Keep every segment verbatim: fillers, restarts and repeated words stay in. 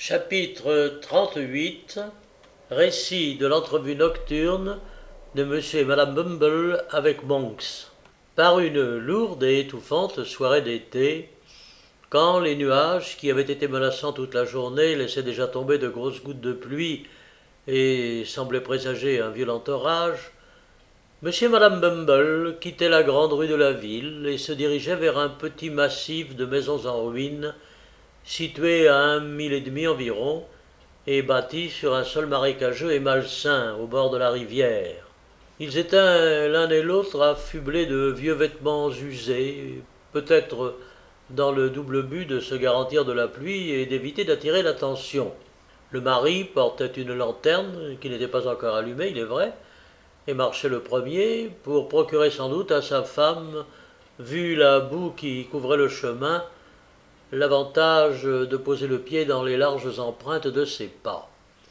Chapitre trente-huit. Récit de l'entrevue nocturne de Monsieur et Madame Bumble avec Monks. Par une lourde et étouffante soirée d'été, quand les nuages, qui avaient été menaçants toute la journée, laissaient déjà tomber de grosses gouttes de pluie et semblaient présager un violent orage, Monsieur et Madame Bumble quittaient la grande rue de la ville et se dirigeaient vers un petit massif de maisons en ruine, situé à un mille et demi environ, et bâti sur un sol marécageux et malsain au bord de la rivière. Ils étaient l'un et l'autre affublés de vieux vêtements usés, peut-être dans le double but de se garantir de la pluie et d'éviter d'attirer l'attention. Le mari portait une lanterne qui n'était pas encore allumée, il est vrai, et marchait le premier pour procurer sans doute à sa femme, vu la boue qui couvrait le chemin, l'avantage de poser le pied dans les larges empreintes de ses pas.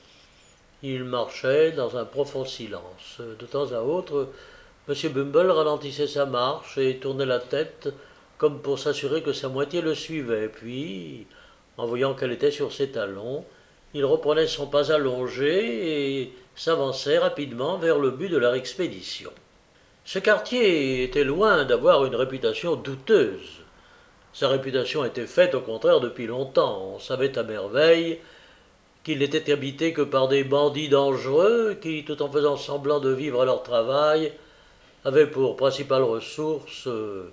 Il marchait dans un profond silence. De temps à autre, M. Bumble ralentissait sa marche et tournait la tête comme pour s'assurer que sa moitié le suivait. Puis, en voyant qu'elle était sur ses talons, il reprenait son pas allongé et s'avançait rapidement vers le but de leur expédition. Ce quartier était loin d'avoir une réputation douteuse. Sa réputation était faite au contraire depuis longtemps. On savait à merveille qu'il n'était habité que par des bandits dangereux qui, tout en faisant semblant de vivre à leur travail, avaient pour principale ressource euh,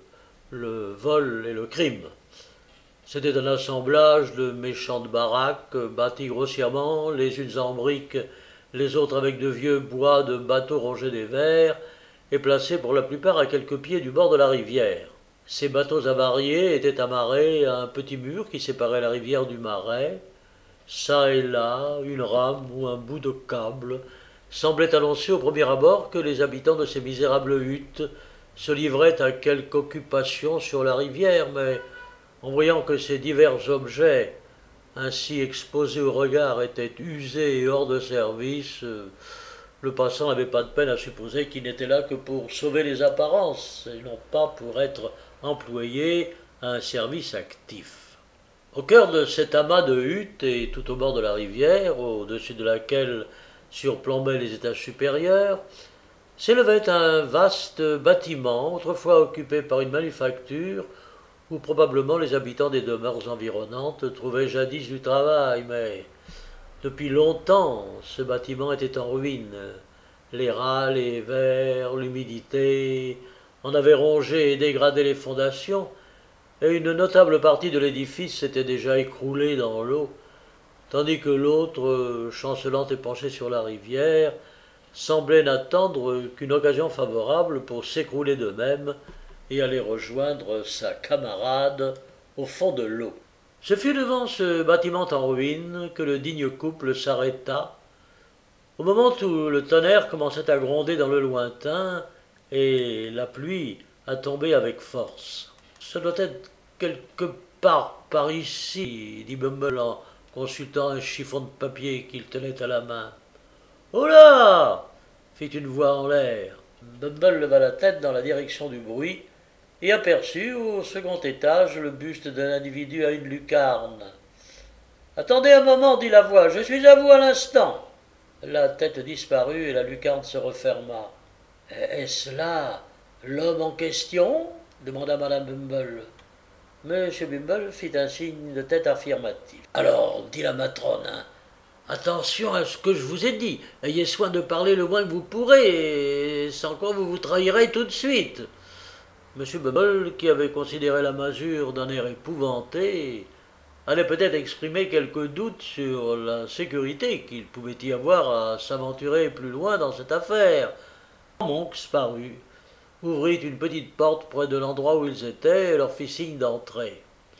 le vol et le crime. C'était un assemblage de méchantes baraques, bâties grossièrement, les unes en briques, les autres avec de vieux bois de bateaux rongés des vers, et placés pour la plupart à quelques pieds du bord de la rivière. Ces bateaux avariés étaient amarrés à un petit mur qui séparait la rivière du marais. Çà et là, une rame ou un bout de câble semblait annoncer au premier abord que les habitants de ces misérables huttes se livraient à quelque occupation sur la rivière, mais en voyant que ces divers objets, ainsi exposés au regard, étaient usés et hors de service, le passant n'avait pas de peine à supposer qu'ils n'étaient là que pour sauver les apparences, et non pas pour être employés à un service actif. Au cœur de cet amas de huttes et tout au bord de la rivière, au-dessus de laquelle surplombaient les étages supérieurs, s'élevait un vaste bâtiment, autrefois occupé par une manufacture, où probablement les habitants des demeures environnantes trouvaient jadis du travail, mais depuis longtemps ce bâtiment était en ruine. Les rats, les vers, l'humidité en avaient rongé et dégradé les fondations, et une notable partie de l'édifice s'était déjà écroulée dans l'eau, tandis que l'autre, chancelante et penchée sur la rivière, semblait n'attendre qu'une occasion favorable pour s'écrouler de même et aller rejoindre sa camarade au fond de l'eau. Ce fut devant ce bâtiment en ruine que le digne couple s'arrêta, au moment où le tonnerre commençait à gronder dans le lointain et la pluie à tomber avec force. « Ça doit être quelque part par ici, dit Bumble en consultant un chiffon de papier qu'il tenait à la main. « Oh là !» fit une voix en l'air. Bumble leva la tête dans la direction du bruit et aperçut au second étage le buste d'un individu à une lucarne. « Attendez un moment, dit la voix, je suis à vous à l'instant. » La tête disparut et la lucarne se referma. « Est-ce là l'homme en question ?» demanda Madame Bumble. Monsieur Bumble fit un signe de tête affirmatif. « Alors, dit la matrone, hein, attention à ce que je vous ai dit. Ayez soin de parler le moins que vous pourrez, et sans quoi vous vous trahirez tout de suite. » Monsieur Bumble, qui avait considéré la masure d'un air épouvanté, allait peut-être exprimer quelques doutes sur la sécurité qu'il pouvait y avoir à s'aventurer plus loin dans cette affaire. Monks parut, ouvrit une petite porte près de l'endroit où ils étaient et leur fit signe d'entrer.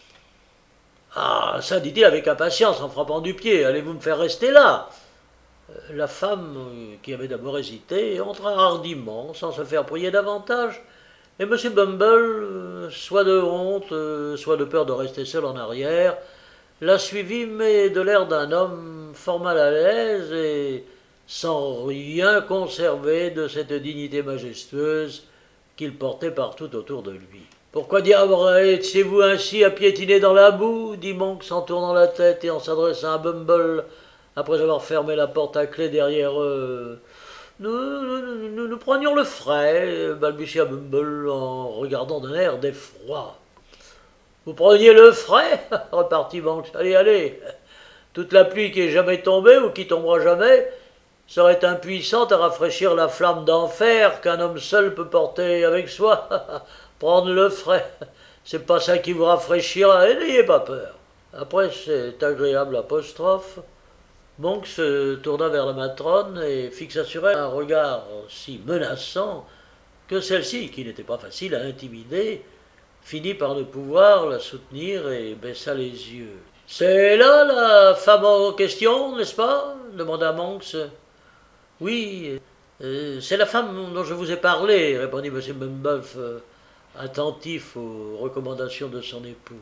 « Ah, ça, dit-il avec impatience en frappant du pied, allez-vous me faire rester là ?» La femme, qui avait d'abord hésité, entra hardiment, sans se faire prier davantage, et M. Bumble, soit de honte, soit de peur de rester seul en arrière, la suivit, mais de l'air d'un homme fort mal à l'aise et sans rien conserver de cette dignité majestueuse qu'il portait partout autour de lui. Pourquoi diable étiez-vous ainsi à piétiner dans la boue dit Monks en tournant la tête et en s'adressant à Bumble, après avoir fermé la porte à clé derrière eux. Nous, nous, nous, nous prenions le frais, balbutia Bumble en regardant d'un air d'effroi. Vous preniez le frais repartit Monks. Allez, allez. Toute la pluie qui est jamais tombée ou qui tombera jamais serait impuissante à rafraîchir la flamme d'enfer qu'un homme seul peut porter avec soi. Prendre le frais, c'est pas ça qui vous rafraîchira, et n'ayez pas peur. Après cette agréable apostrophe, Monks se tourna vers la matrone et fixa sur elle un regard si menaçant que celle-ci, qui n'était pas facile à intimider, finit par ne pouvoir la soutenir et baissa les yeux. « C'est là la femme en question, n'est-ce pas ?» demanda Monks. « Oui, euh, c'est la femme dont je vous ai parlé, » répondit M. Bumble, euh, attentif aux recommandations de son épouse.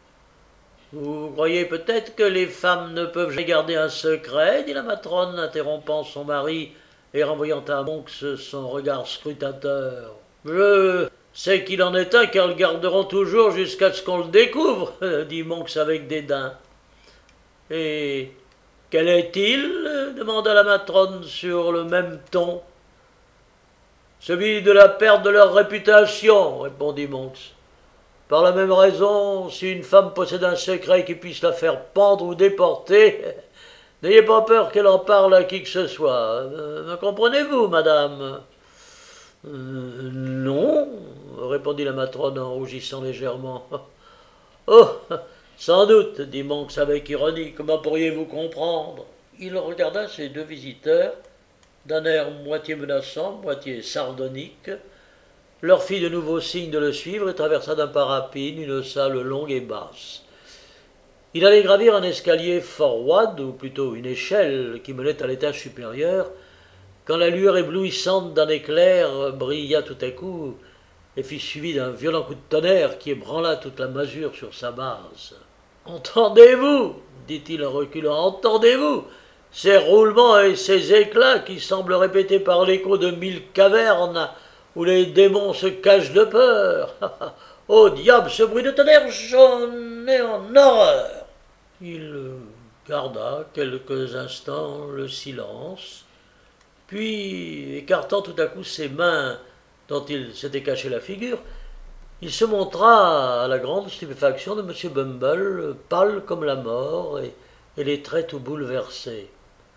« Vous croyez peut-être que les femmes ne peuvent jamais garder un secret ?» dit la matrone, interrompant son mari et renvoyant à Monks son regard scrutateur. « Je sais qu'il en est un car le garderont toujours jusqu'à ce qu'on le découvre, » dit Monks avec dédain. « Et quel est-il » demanda la matrone sur le même ton. « Celui de la perte de leur réputation, » répondit Monks. « Par la même raison, si une femme possède un secret qui puisse la faire pendre ou déporter, n'ayez pas peur qu'elle en parle à qui que ce soit. Me comprenez-vous, madame ?»« euh, Non, » répondit la matrone en rougissant légèrement. « Oh, sans doute, » dit Monks avec ironie, « comment pourriez-vous comprendre ?» Il regarda ses deux visiteurs d'un air moitié menaçant, moitié sardonique, leur fit de nouveau signe de le suivre et traversa d'un pas rapide une salle longue et basse. Il allait gravir un escalier fort roide, ou plutôt une échelle qui menait à l'étage supérieur, quand la lueur éblouissante d'un éclair brilla tout à coup et fut suivie d'un violent coup de tonnerre qui ébranla toute la masure sur sa base. « Entendez-vous » dit-il en reculant, « entendez-vous ces roulements et ces éclats qui semblent répétés par l'écho de mille cavernes où les démons se cachent de peur. Oh diable, ce bruit de tonnerre, j'en ai en horreur !» Il garda quelques instants le silence, puis, écartant tout à coup ses mains dont il s'était caché la figure, il se montra à la grande stupéfaction de M. Bumble, pâle comme la mort et, et les traits tout bouleversés.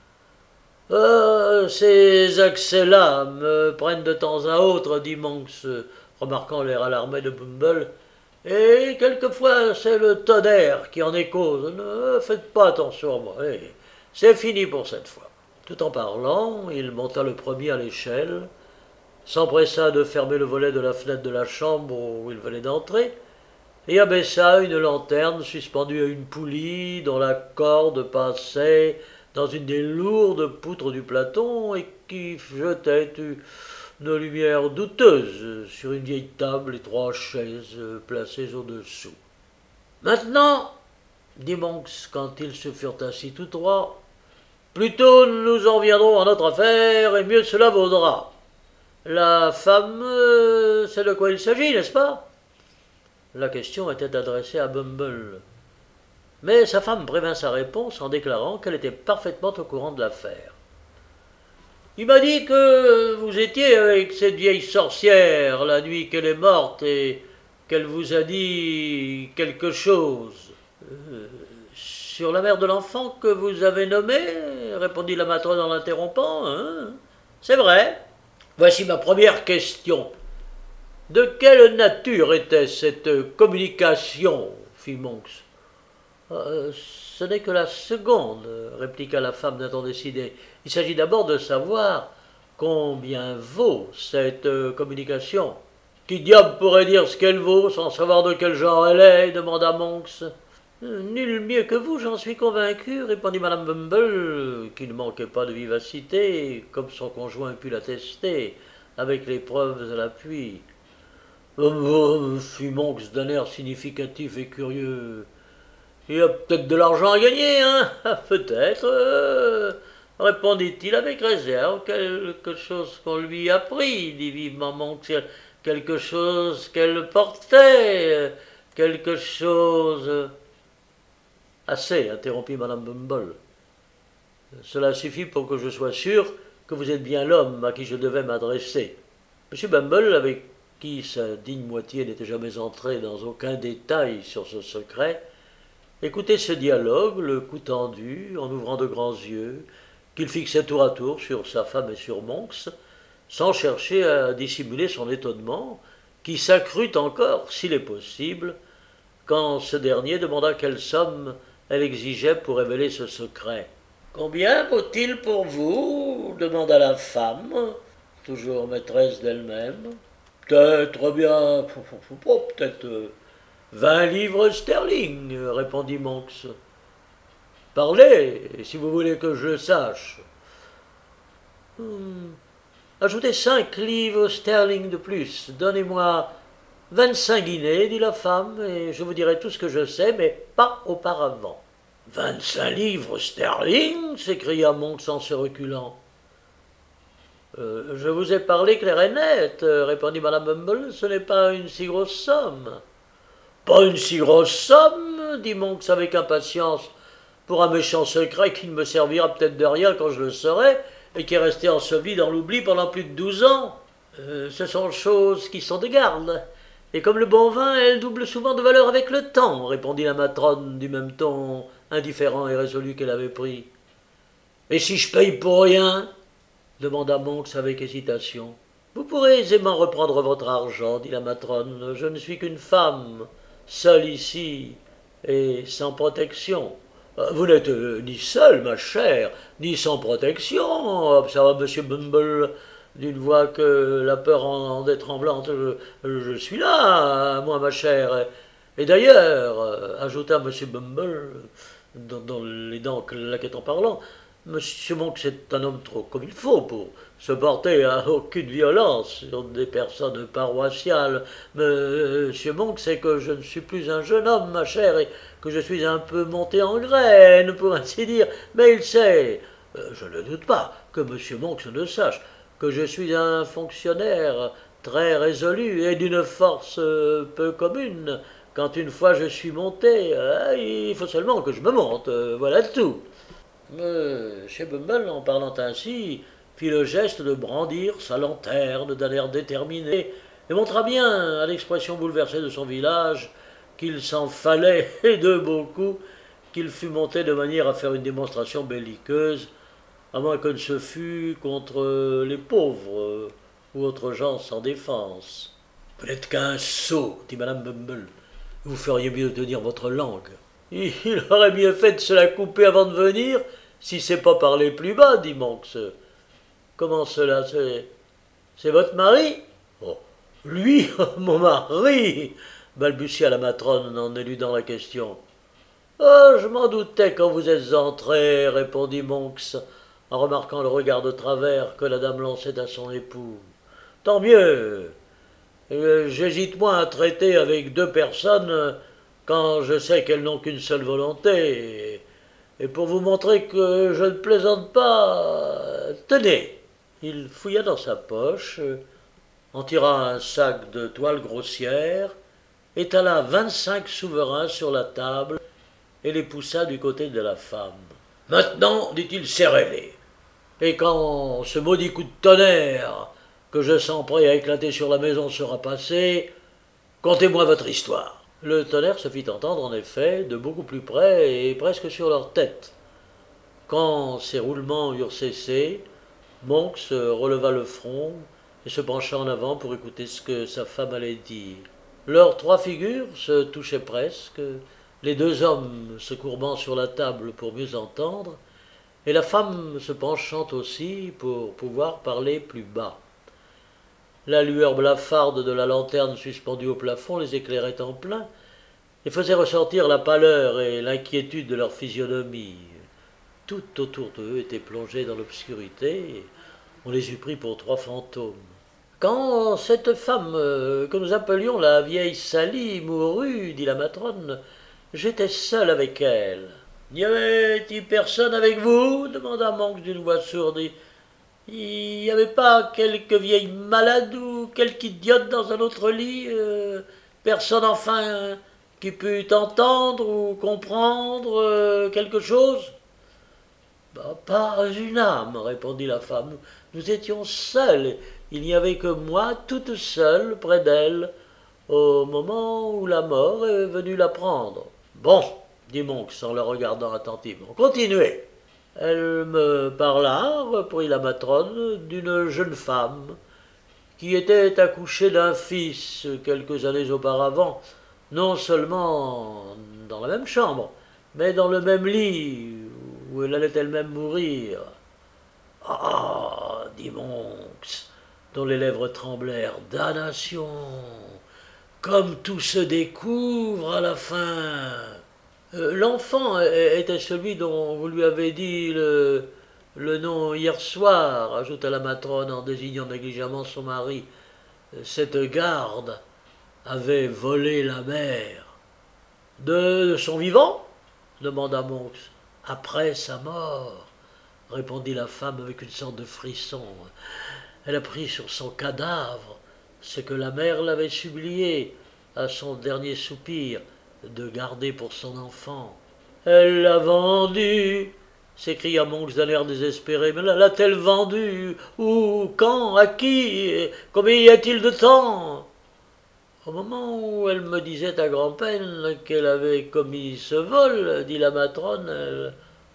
Euh, « Ces accès-là me prennent de temps à autre, » dit Monks, remarquant l'air alarmé de Bumble, « et quelquefois c'est le tonnerre qui en est cause. Ne faites pas attention à moi, hey, c'est fini pour cette fois. » Tout en parlant, il monta le premier à l'échelle, s'empressa de fermer le volet de la fenêtre de la chambre où il venait d'entrer, et abaissa une lanterne suspendue à une poulie dont la corde passait dans une des lourdes poutres du platon et qui jetait une lumière douteuse sur une vieille table et trois chaises placées au-dessous. « Maintenant, » dit Monks quand ils se furent assis tous trois, « plutôt nous en viendrons à notre affaire et mieux cela vaudra. La femme, c'est de quoi il s'agit, n'est-ce pas ?» La question était adressée à Bumble. Mais sa femme prévint sa réponse en déclarant qu'elle était parfaitement au courant de l'affaire. « Il m'a dit que vous étiez avec cette vieille sorcière la nuit qu'elle est morte et qu'elle vous a dit quelque chose. Euh, sur la mère de l'enfant que vous avez nommé, répondit la matrone en l'interrompant. Hein, c'est vrai. Voici ma première question. De quelle nature était cette communication, fit Monks. Euh, ce n'est que la seconde, répliqua la femme d'un ton décidé. Il s'agit d'abord de savoir combien vaut cette euh, communication. Qui diable pourrait dire ce qu'elle vaut sans savoir de quel genre elle est, demanda Monks. Nul mieux que vous, j'en suis convaincu, répondit madame Bumble, qui ne manquait pas de vivacité, comme son conjoint put l'attester, avec les preuves à l'appui. Oh, fit Monks d'un air significatif et curieux. Il y a peut-être de l'argent à gagner, hein? Peut-être, euh, répondit-il avec réserve. Quelque chose qu'on lui a pris, dit vivement Monks. quelque chose qu'elle portait, quelque chose... Assez, interrompit madame Bumble. Cela suffit pour que je sois sûr que vous êtes bien l'homme à qui je devais m'adresser. Monsieur Bumble, avec qui sa digne moitié n'était jamais entré dans aucun détail sur ce secret, écoutait ce dialogue, le cou tendu, en ouvrant de grands yeux, qu'il fixait tour à tour sur sa femme et sur Monks, sans chercher à dissimuler son étonnement, qui s'accrut encore, s'il est possible, quand ce dernier demanda quelle somme elle exigeait pour révéler ce secret. « Combien vaut-il pour vous » demanda la femme, toujours maîtresse d'elle-même. « Peut-être bien, peut-être vingt livres sterling, répondit Monks. Parlez, si vous voulez que je le sache. Hmm. Ajoutez cinq livres sterling de plus. Donnez-moi vingt-cinq guinées, dit la femme, et je vous dirai tout ce que je sais, mais pas auparavant. Vingt-cinq livres sterling s'écria Monks en se reculant. Euh, je vous ai parlé clair et net, répondit madame Bumble, ce n'est pas une si grosse somme. Pas une si grosse somme, dit Monks avec impatience, pour un méchant secret qui ne me servira peut-être de rien quand je le saurai, et qui est resté enseveli dans l'oubli pendant plus de douze ans. Euh, ce sont choses qui sont de garde, et comme le bon vin, elles doublent souvent de valeur avec le temps, répondit la matrone du même ton indifférent et résolu qu'elle avait pris. Et si je paye pour rien demanda Monks avec hésitation. Vous pourrez aisément reprendre votre argent, dit la matrone. Je ne suis qu'une femme, seule ici, et sans protection. Vous n'êtes ni seule, ma chère, ni sans protection, observa M. Bumble d'une voix que la peur rendait tremblante. Je, je suis là, moi, ma chère. Et d'ailleurs, ajouta M. Bumble, dans, dans les dents claquettes en parlant, Monsieur Monks est un homme trop comme il faut pour se porter à aucune violence sur des personnes paroissiales. Monsieur Monks sait que je ne suis plus un jeune homme, ma chère, et que je suis un peu monté en graine, pour ainsi dire. Mais il sait, je ne doute pas, que Monsieur Monks ne sache que je suis un fonctionnaire très résolu et d'une force peu commune. Quand une fois je suis monté, il faut seulement que je me monte, voilà tout. Monsieur Bumble, en parlant ainsi, fit le geste de brandir sa lanterne d'un air déterminé et montra bien, à l'expression bouleversée de son village, qu'il s'en fallait, et de beaucoup, qu'il fût monté de manière à faire une démonstration belliqueuse, à moins que ce fût contre les pauvres ou autres gens sans défense. « Vous n'êtes qu'un sot, dit madame Bumble. Vous feriez mieux de tenir votre langue. Il aurait mieux fait de se la couper avant de venir, si c'est pas parler plus bas, dit Monks. Comment cela, c'est, c'est votre mari? Oh, lui, mon mari, balbutia la matrone en éludant la question. Oh, je m'en doutais quand vous êtes entré, répondit Monks, en remarquant le regard de travers que la dame lançait à son époux. Tant mieux. J'hésite moins à traiter avec deux personnes quand je sais qu'elles n'ont qu'une seule volonté. Et pour vous montrer que je ne plaisante pas, tenez. Il fouilla dans sa poche, en tira un sac de toile grossière, étala vingt-cinq souverains sur la table et les poussa du côté de la femme. Maintenant, dit-il, serrez-les. Et quand ce maudit coup de tonnerre que je sens prêt à éclater sur la maison sera passé, contez-moi votre histoire. Le tonnerre se fit entendre, en effet, de beaucoup plus près et presque sur leur tête. Quand ces roulements eurent cessé, Monks releva le front et se pencha en avant pour écouter ce que sa femme allait dire. Leurs trois figures se touchaient presque, les deux hommes se courbant sur la table pour mieux entendre, et la femme se penchant aussi pour pouvoir parler plus bas. La lueur blafarde de la lanterne suspendue au plafond les éclairait en plein et faisait ressortir la pâleur et l'inquiétude de leur physionomie. Tout autour d'eux était plongé dans l'obscurité et on les eût pris pour trois fantômes. Quand cette femme que nous appelions la vieille Sally mourut, dit la matrone, j'étais seul avec elle. « N'y avait-il personne avec vous » demanda Monks d'une voix sourde. « Il n'y avait pas quelque vieille malade ou quelque idiote dans un autre lit, euh, personne enfin qui pût entendre ou comprendre euh, quelque chose? Bah, pas une âme, répondit la femme. Nous, nous étions seuls. Il n'y avait que moi, toute seule, près d'elle, au moment où la mort est venue la prendre. Bon, dit Monks en le regardant attentivement. Continuez. Elle me parla, reprit la matrone, d'une jeune femme qui était accouchée d'un fils quelques années auparavant, non seulement dans la même chambre, mais dans le même lit où elle allait elle-même mourir. Ah, dit Monks, dont les lèvres tremblèrent, damnation, comme tout se découvre à la fin. Euh, L'enfant était celui dont vous lui avez dit le, le nom hier soir, ajouta la matrone en désignant négligemment son mari. Cette garde avait volé la mère. De son vivant? Demanda Monks. Après sa mort, répondit la femme avec une sorte de frisson. Elle a pris sur son cadavre ce que la mère l'avait supplié à son dernier soupir de garder pour son enfant. Elle l'a vendu, s'écria Monks d'un air désespéré. Mais l'a-t-elle vendu? Où? Quand? À qui? Combien y a-t-il de temps? Au moment où elle me disait à grand-peine qu'elle avait commis ce vol, dit la matrone, elle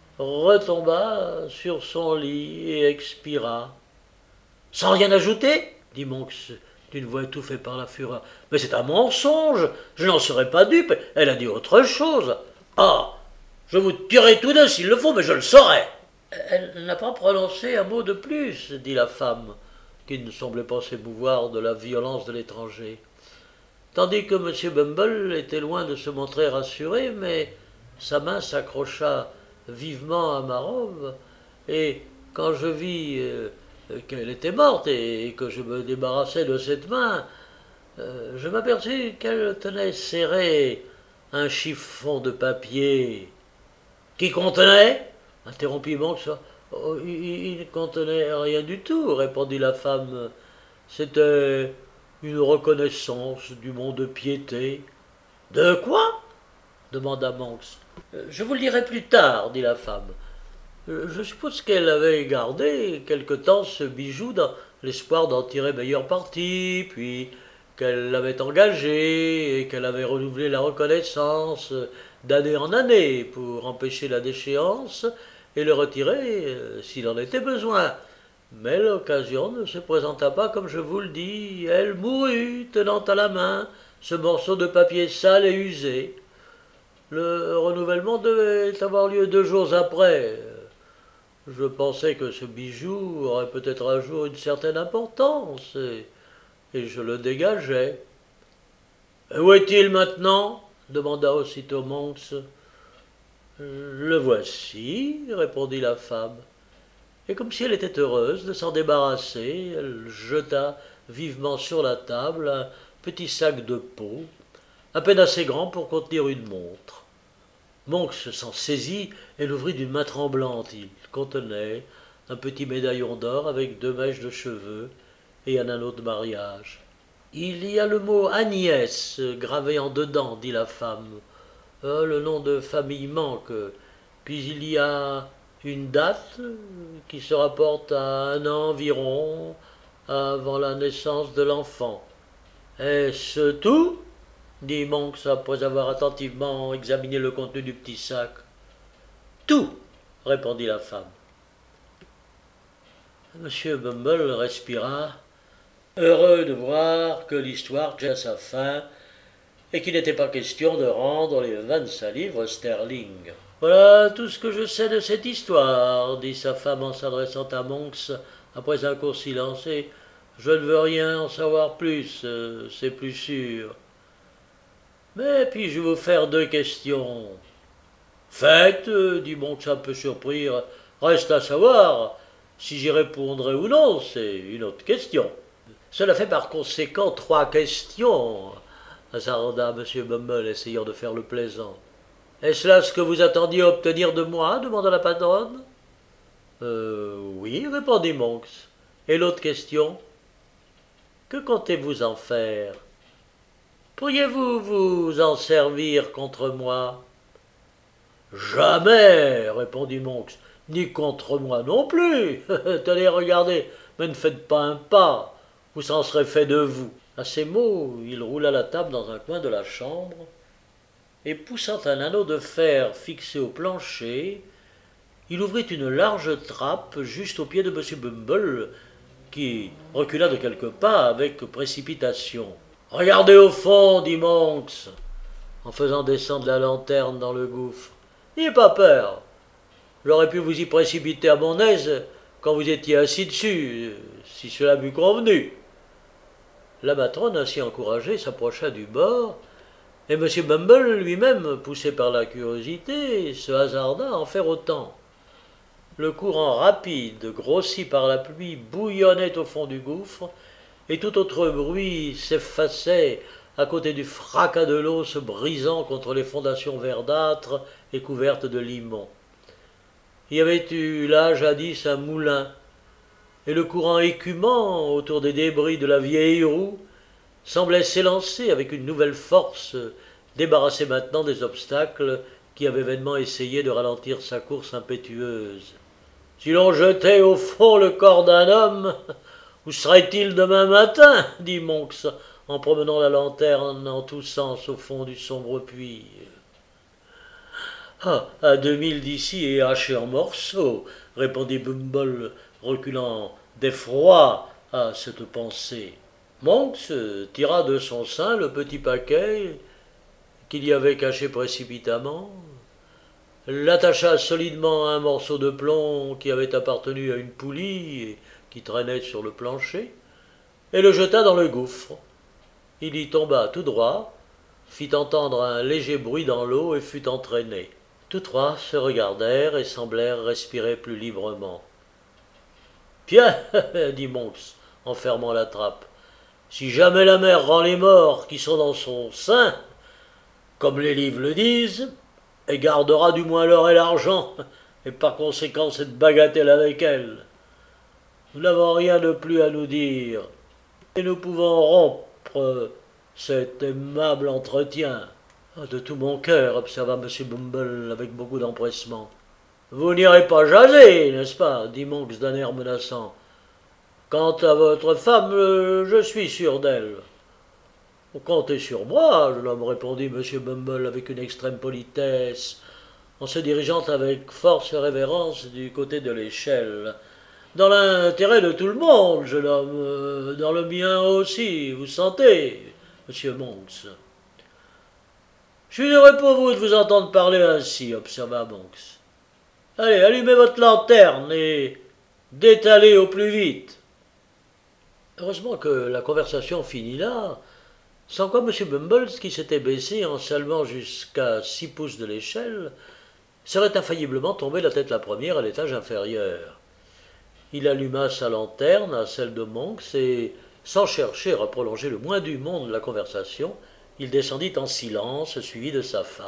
retomba sur son lit et expira. Sans rien ajouter? Dit Monks d'une voix étouffée par la fureur. Mais c'est un mensonge, je n'en serais pas dupe, elle a dit autre chose. Ah, je vous tuerai tous deux s'il le faut, mais je le saurai. Elle n'a pas prononcé un mot de plus, dit la femme, qui ne semblait pas s'émouvoir de la violence de l'étranger. Tandis que M. Bumble était loin de se montrer rassuré, mais sa main s'accrocha vivement à ma robe, et quand je vis euh, qu'elle était morte et que je me débarrassais de cette main, euh, je m'aperçus qu'elle tenait serré un chiffon de papier. Qui contenait? Interrompit Monks. Oh, il, il ne contenait rien du tout, répondit la femme. C'était une reconnaissance du mont-de-piété. De quoi? Demanda Monks. Je vous le dirai plus tard, dit la femme. Je suppose qu'elle avait gardé quelque temps ce bijou dans l'espoir d'en tirer meilleur parti, puis qu'elle l'avait engagé et qu'elle avait renouvelé la reconnaissance d'année en année pour empêcher la déchéance et le retirer euh, s'il en était besoin. Mais l'occasion ne se présenta pas comme je vous le dis. Elle mourut tenant à la main ce morceau de papier sale et usé. Le renouvellement devait avoir lieu deux jours après. Je pensais que ce bijou aurait peut-être un jour une certaine importance, et, et je le dégageais. « Où est-il maintenant » demanda aussitôt Monks. « Le voici, » répondit la femme. Et comme si elle était heureuse de s'en débarrasser, elle jeta vivement sur la table un petit sac de peau, à peine assez grand pour contenir une montre. Monks s'en saisit et l'ouvrit d'une main tremblante. Il contenait un petit médaillon d'or avec deux mèches de cheveux et un anneau de mariage. « Il y a le mot Agnès gravé en dedans, dit la femme. Euh, le nom de famille manque. Puis il y a une date qui se rapporte à un an environ avant la naissance de l'enfant. Est-ce tout? Dit Monks après avoir attentivement examiné le contenu du petit sac. Tout, répondit la femme. Monsieur Bumble respira, heureux de voir que l'histoire tient sa fin et qu'il n'était pas question de rendre les vingt-cinq livres sterling. Voilà tout ce que je sais de cette histoire, dit sa femme en s'adressant à Monks après un court silence, et je ne veux rien en savoir plus, euh, c'est plus sûr. Mais puis-je vous faire deux questions? Faites, dit Monks un peu surpris, reste à savoir si j'y répondrai ou non, c'est une autre question. Cela fait par conséquent trois questions, hasarda M. Bumble, essayant de faire le plaisant. Est-ce là ce que vous attendiez obtenir de moi? Demanda la patronne. Euh, oui, répondit Monks. Et l'autre question? Que comptez-vous en faire? Pourriez-vous vous en servir contre moi? Jamais, répondit Monks, ni contre moi non plus. Tenez, regardez, mais ne faites pas un pas, ou ça en serait fait de vous. À ces mots, il roula la table dans un coin de la chambre, et poussant un anneau de fer fixé au plancher, il ouvrit une large trappe juste au pied de M. Bumble, qui recula de quelques pas avec précipitation. Regardez au fond, dit Monks, en faisant descendre la lanterne dans le gouffre. N'ayez pas peur. J'aurais pu vous y précipiter à mon aise quand vous étiez assis dessus, si cela m'eût convenu. La matrone, ainsi encouragée, s'approcha du bord, et M. Bumble lui-même, poussé par la curiosité, se hasarda à en faire autant. Le courant rapide, grossi par la pluie, bouillonnait au fond du gouffre, et tout autre bruit s'effaçait à côté du fracas de l'eau se brisant contre les fondations verdâtres et couvertes de limon. Il y avait eu là jadis un moulin, et le courant écumant autour des débris de la vieille roue semblait s'élancer avec une nouvelle force, débarrassé maintenant des obstacles qui avaient vainement essayé de ralentir sa course impétueuse. Si l'on jetait au fond le corps d'un homme, où serait-il demain matin? Dit Monks, en promenant la lanterne en tous sens au fond du sombre puits. Ah, à deux milles d'ici et haché en morceaux, répondit Bumble, reculant d'effroi à cette pensée. Monks tira de son sein le petit paquet qu'il y avait caché précipitamment, l'attacha solidement à un morceau de plomb qui avait appartenu à une poulie et qui traînait sur le plancher, et le jeta dans le gouffre. Il y tomba tout droit, fit entendre un léger bruit dans l'eau et fut entraîné. Tous trois se regardèrent et semblèrent respirer plus librement. « Tiens, dit Monks, en fermant la trappe, si jamais la mer rend les morts qui sont dans son sein, comme les livres le disent, et gardera du moins l'or et l'argent, et par conséquent cette bagatelle avec elle. Nous n'avons rien de plus à nous dire, et nous pouvons rompre cet aimable entretien. » « De tout mon cœur, observa M. Bumble avec beaucoup d'empressement. « Vous n'irez pas jaser, n'est-ce pas? Dit Monks d'un air menaçant. Quant à votre femme, je suis sûr d'elle. Comptez sur moi, jeune homme, répondit M. Bumble avec une extrême politesse, en se dirigeant avec force et révérence du côté de l'échelle. Dans l'intérêt de tout le monde, jeune homme, dans le mien aussi, vous sentez, M. Monks. Je suis heureux pour vous de vous entendre parler ainsi, observa Monks. Allez, allumez votre lanterne et détalez au plus vite. Heureusement que la conversation finit là, sans quoi M. Bumble, qui s'était baissé en saluant jusqu'à six pouces de l'échelle, serait infailliblement tombé la tête la première à l'étage inférieur. Il alluma sa lanterne à celle de Monks et, sans chercher à prolonger le moins du monde la conversation, il descendit en silence, suivi de sa femme.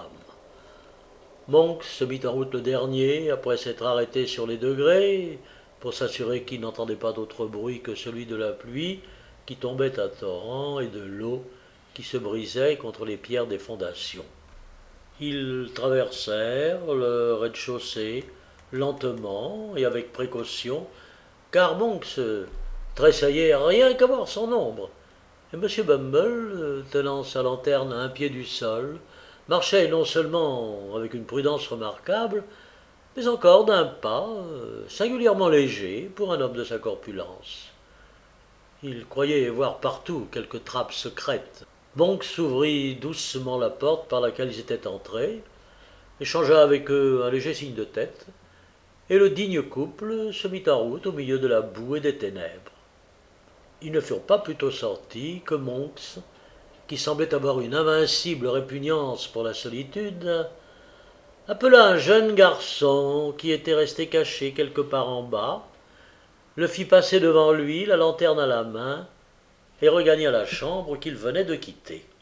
Monks se mit en route le dernier, après s'être arrêté sur les degrés, pour s'assurer qu'il n'entendait pas d'autre bruit que celui de la pluie qui tombait à torrents et de l'eau qui se brisait contre les pierres des fondations. Ils traversèrent le rez-de-chaussée lentement et avec précaution, car Monks tressaillait rien qu'à voir son ombre. Et M. Bumble, tenant sa lanterne à un pied du sol, marchait non seulement avec une prudence remarquable, mais encore d'un pas singulièrement léger pour un homme de sa corpulence. Il croyait voir partout quelques trappes secrètes. Monks ouvrit doucement la porte par laquelle ils étaient entrés, échangea avec eux un léger signe de tête, et le digne couple se mit en route au milieu de la boue et des ténèbres. Ils ne furent pas plutôt sortis que Monks, qui semblait avoir une invincible répugnance pour la solitude, appela un jeune garçon qui était resté caché quelque part en bas, le fit passer devant lui, la lanterne à la main, et regagna la chambre qu'il venait de quitter.